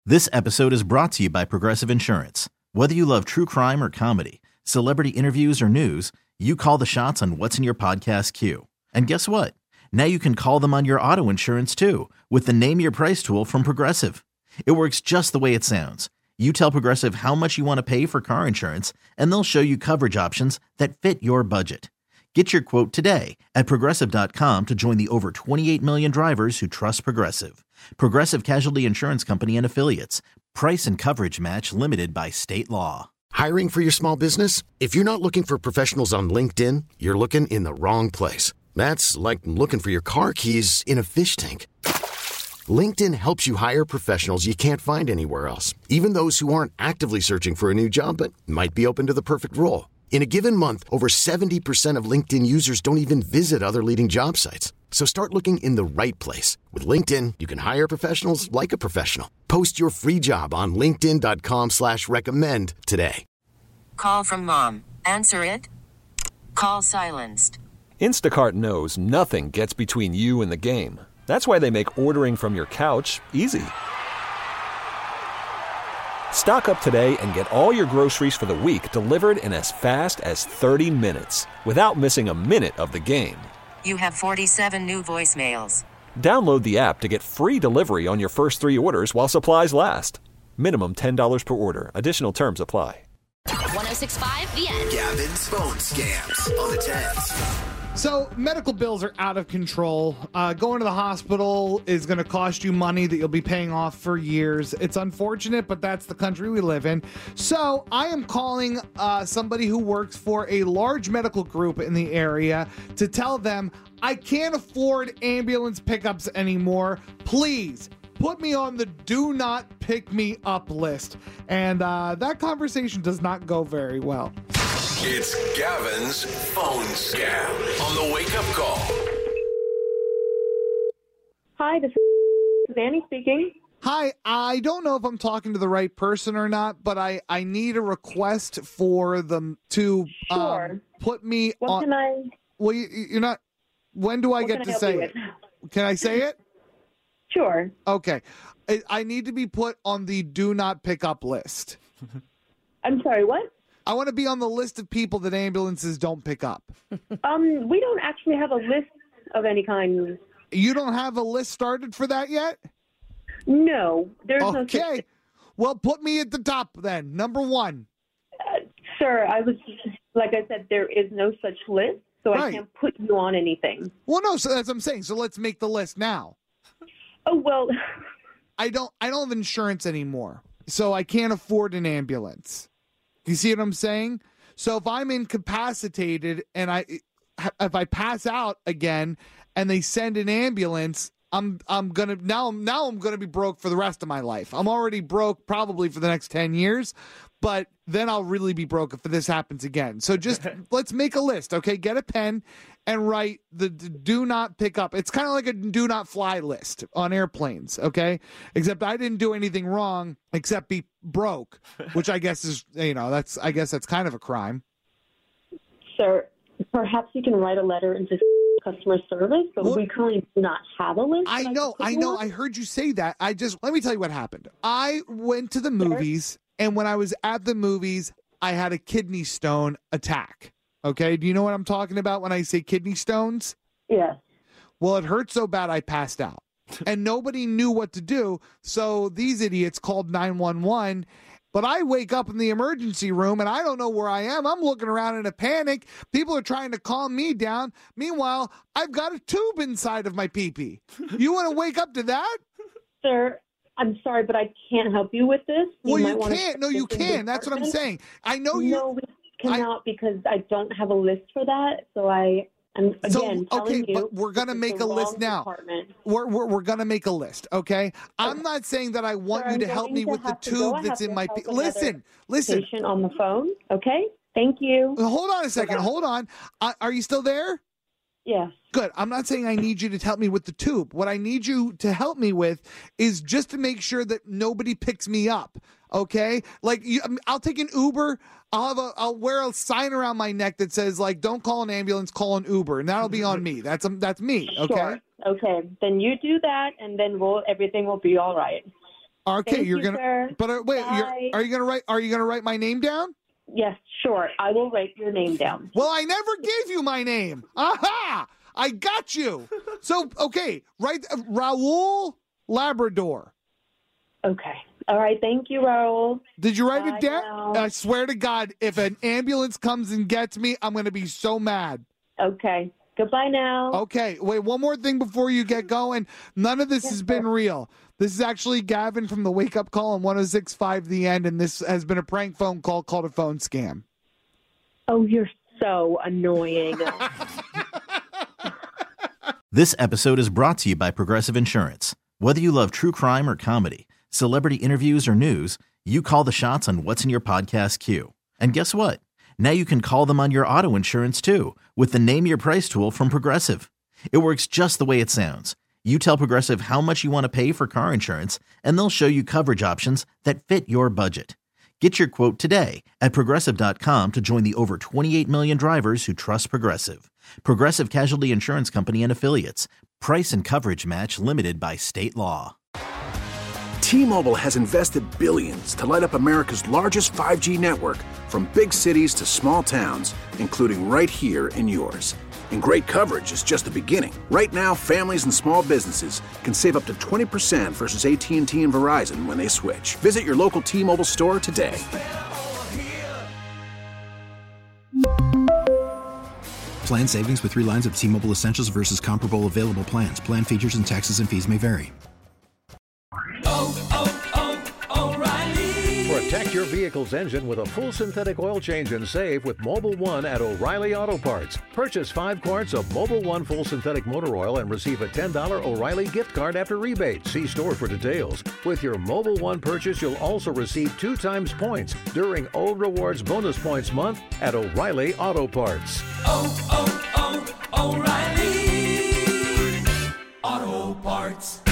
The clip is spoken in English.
This episode is brought to you by Progressive Insurance. Whether you love true crime or comedy, celebrity interviews or news, you call the shots on what's in your podcast queue. And guess what? Now you can call them on your auto insurance too with the Name Your Price tool from Progressive. It works just the way it sounds. You tell Progressive how much you want to pay for car insurance, and they'll show you coverage options that fit your budget. Get your quote today at Progressive.com to join the over 28 million drivers who trust Progressive. Progressive Casualty Insurance Company and Affiliates. Price and coverage match limited by state law. Hiring for your small business? If you're not looking for professionals on LinkedIn, you're looking in the wrong place. That's like looking for your car keys in a fish tank. LinkedIn helps you hire professionals you can't find anywhere else, even those who aren't actively searching for a new job but might be open to the perfect role. In a given month, over 70% of LinkedIn users don't even visit other leading job sites. So start looking in the right place. With LinkedIn, you can hire professionals like a professional. Post your free job on linkedin.com/recommend today. Call from mom. Answer it. Call silenced. Instacart knows nothing gets between you and the game. That's why they make ordering from your couch easy. Stock up today and get all your groceries for the week delivered in as fast as 30 minutes without missing a minute of the game. You have 47 new voicemails. Download the app to get free delivery on your first 3 orders while supplies last. Minimum $10 per order. Additional terms apply. 106.5 The End. Gavin's phone scams on the 10s. So medical bills are out of control. Going to the hospital is going to cost you money that you'll be paying off for years. It's unfortunate, but that's the country we live in. So I am calling somebody who works for a large medical group in the area to tell them I can't afford ambulance pickups anymore. Please put me on the do not pick me up list. And that conversation does not go very well. It's Gavin's phone scam on the Wake Up Call. Hi, this is Annie speaking. Hi, I don't know if I'm talking to the right person or not, but I need a request for them to put me what on. Can I? Well, you're not. When do I get to say it? Can I say it? Sure. Okay. I need to be put on the do not pick up list. I'm sorry, what? I want to be on the list of people that ambulances don't pick up. We don't actually have a list of any kind. You don't have a list started for that yet? No, there's no. Okay. Well, put me at the top then. Number 1. Sir, like I said, there is no such list, so Right. I can't put you on anything. Well, no, so that's what I'm saying. So let's make the list now. Oh, well. I don't have insurance anymore, so I can't afford an ambulance. You see what I'm saying? So if I'm incapacitated and if I pass out again and they send an ambulance, I'm gonna be broke for the rest of my life. I'm already broke probably for the next 10 years, but then I'll really be broke if this happens again. So just let's make a list, okay? Get a pen and write the do not pick up. It's kind of like a do not fly list on airplanes, okay? Except I didn't do anything wrong except be broke, which I guess is, that's kind of a crime. Sir, perhaps you can write a letter into customer service, but we currently do not have a list. I know. I heard you say that. Let me tell you what happened. I went to the movies, and when I was at the movies, I had a kidney stone attack. Okay, do you know what I'm talking about when I say kidney stones? Yes. Well, it hurt so bad I passed out. And nobody knew what to do, so these idiots called 911. But I wake up in the emergency room, and I don't know where I am. I'm looking around in a panic. People are trying to calm me down. Meanwhile, I've got a tube inside of my pee-pee. You want to wake up to that? Sir, I'm sorry, but I can't help you with this. Well, you can't. No, you can. That's what I'm saying. I know you. No, we cannot because I don't have a list for that. So I'm telling you. But we're gonna make a list now. We're gonna make a list, okay? I'm not saying that I want you to help me with the tube that's in my. Listen. Patient on the phone, okay? Thank you. Hold on a second. Okay. Hold on. Are you still there? Yes. Good. I'm not saying I need you to help me with the tube. What I need you to help me with is just to make sure that nobody picks me up. Okay? Like, I'll take an Uber. I'll wear a sign around my neck that says, like, don't call an ambulance, call an Uber. And that'll be on me. That's me. Okay? Sure. Okay. Then you do that, and then everything will be all right. Okay, Thank you're you, gonna. sir. But wait, Bye. are you gonna write my name down? Yes, sure. I will write your name down. Well, I never gave you my name. Aha! I got you. So, okay, write Raul Labrador. Okay. All right. Thank you, Raul. Did you write Bye it down? now. I swear to God, if an ambulance comes and gets me, I'm going to be so mad. Okay. Goodbye now. Okay, wait, one more thing before you get going. None of this has been real. This is actually Gavin from the Wake Up Call on 106.5 The End, and this has been a prank phone call called a phone scam. Oh, you're so annoying. This episode is brought to you by Progressive Insurance. Whether you love true crime or comedy, celebrity interviews or news, you call the shots on what's in your podcast queue. And guess what? Now you can call them on your auto insurance too with the Name Your Price tool from Progressive. It works just the way it sounds. You tell Progressive how much you want to pay for car insurance, and they'll show you coverage options that fit your budget. Get your quote today at Progressive.com to join the over 28 million drivers who trust Progressive. Progressive Casualty Insurance Company and Affiliates. Price and coverage match limited by state law. T-Mobile has invested billions to light up America's largest 5G network, from big cities to small towns, including right here in yours. And great coverage is just the beginning. Right now, families and small businesses can save up to 20% versus AT&T and Verizon when they switch. Visit your local T-Mobile store today. Plan savings with 3 lines of T-Mobile Essentials versus comparable available plans. Plan features and taxes and fees may vary. Protect your vehicle's engine with a full synthetic oil change and save with Mobil 1 at O'Reilly Auto Parts. Purchase 5 quarts of Mobil 1 full synthetic motor oil and receive a $10 O'Reilly gift card after rebate. See store for details. With your Mobil 1 purchase, you'll also receive 2 times points during O Rewards Bonus Points Month at O'Reilly Auto Parts. O'Reilly Auto Parts.